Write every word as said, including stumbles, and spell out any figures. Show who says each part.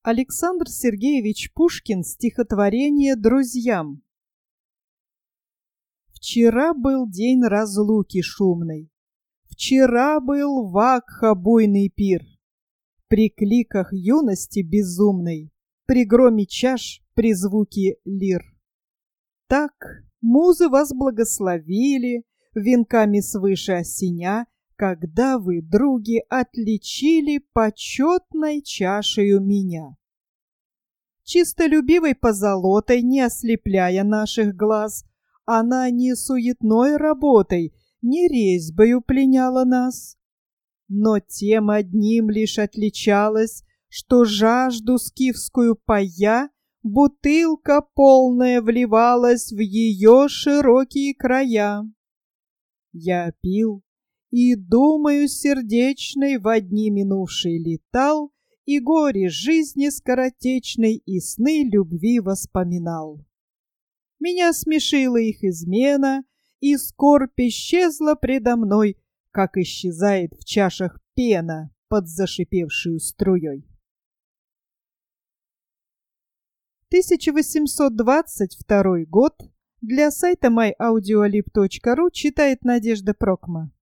Speaker 1: Александр Сергеевич Пушкин. Стихотворение друзьям. Вчера был день разлуки шумной, вчера был вакха буйный пир. При кликах юности безумной, при громе чаш, при звуке лир. Так музы вас благословили, венками свыше осеня, когда вы, други, отличили почетной чашею меня. Чистолюбивой позолотой, не ослепляя наших глаз, она не суетной работой, не резьбою пленяла нас, но тем одним лишь отличалась, что жажду скифскую пая бутылка полная вливалась в ее широкие края. Я пил, и, думаю, сердечной во дни минувшие летал, и горе жизни скоротечной, и сны любви воспоминал. Меня смешила их измена, и скорбь исчезла предо мной, как исчезает в чашах пена под зашипевшую струей. тысяча восемьсот двадцать второй год. Для сайта май аудиолиб точка ру читает Надежда Прокма.